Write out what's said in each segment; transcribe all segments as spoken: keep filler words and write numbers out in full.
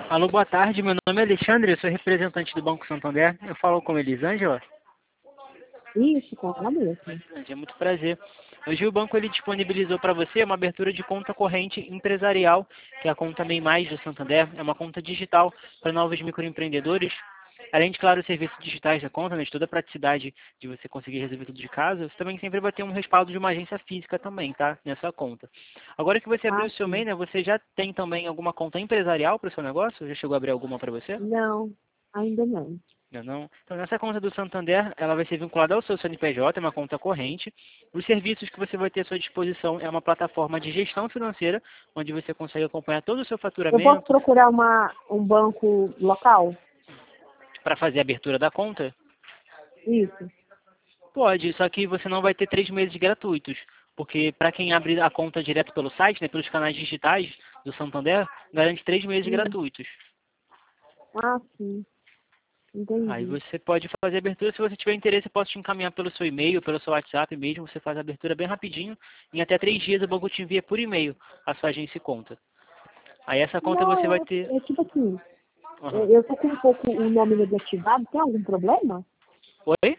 Alô, boa tarde. Meu nome é Alexandre, eu sou representante do Banco Santander. Eu falo com Elisângela. Isso, com a mesma. É muito prazer. Hoje o banco ele disponibilizou para você uma abertura de conta corrente empresarial, que é a conta MEI Mais do Santander. É uma conta digital para novos microempreendedores. Além de, claro, os serviços digitais da conta, né, de toda a praticidade de você conseguir resolver tudo de casa, você também sempre vai ter um respaldo de uma agência física também, tá? Nessa conta. Agora que você abriu Ah, o seu sim. MEI, né, você já tem também alguma conta empresarial para o seu negócio? Já chegou a abrir alguma para você? Não, ainda não. Não, não. Então, nessa conta do Santander, ela vai ser vinculada ao seu C N P J, é uma conta corrente. Os serviços que você vai ter à sua disposição é uma plataforma de gestão financeira, onde você consegue acompanhar todo o seu Eu posso faturamento procurar uma, um banco local? para fazer a abertura da conta. Isso. Pode, só que você não vai ter três meses gratuitos, porque para quem abre a conta direto pelo site, né, pelos canais digitais do Santander, garante três meses Hum. gratuitos. Ah, sim. Aí Entendi. você pode fazer a abertura, se você tiver interesse, eu posso te encaminhar pelo seu e-mail, pelo seu WhatsApp mesmo, você faz a abertura bem rapidinho, em até três dias o banco te envia por e-mail a sua agência e conta. Aí essa conta você vai Não, ter... é, é tipo assim, Uhum. é, eu tô com um pouco o nome negativado, tem algum problema? Oi?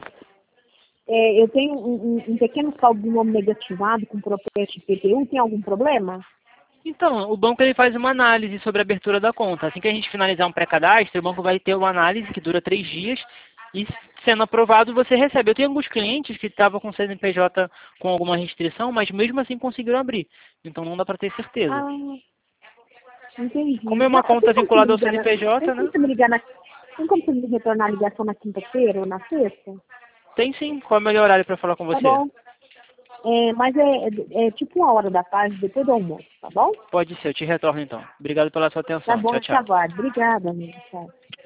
É, eu tenho um, um, um pequeno saldo de nome negativado com propriedade P T U, tem algum problema? Então, o banco ele faz uma análise sobre a abertura da conta. Assim que a gente finalizar um pré-cadastro, o banco vai ter uma análise que dura três dias e, sendo aprovado, você recebe. Eu tenho alguns clientes que estavam com C N P J com alguma restrição, mas mesmo assim conseguiram abrir. Então não dá para ter certeza. Ah, entendi. Como é uma Não, tem conta como você me vinculada ao ligar na, tem C N P J, como né? você me ligar na, tem como você me retornar a ligação na quinta-feira ou na sexta? Tem sim. Qual é o melhor horário para falar com Tá você? bom. É, mas é, é, é tipo uma hora da tarde, depois do almoço, tá bom? Pode ser, eu te retorno então. Obrigado pela sua Tá atenção. bom, Tchau, eu te tchau. aguardo. Obrigada, amigo. Tchau.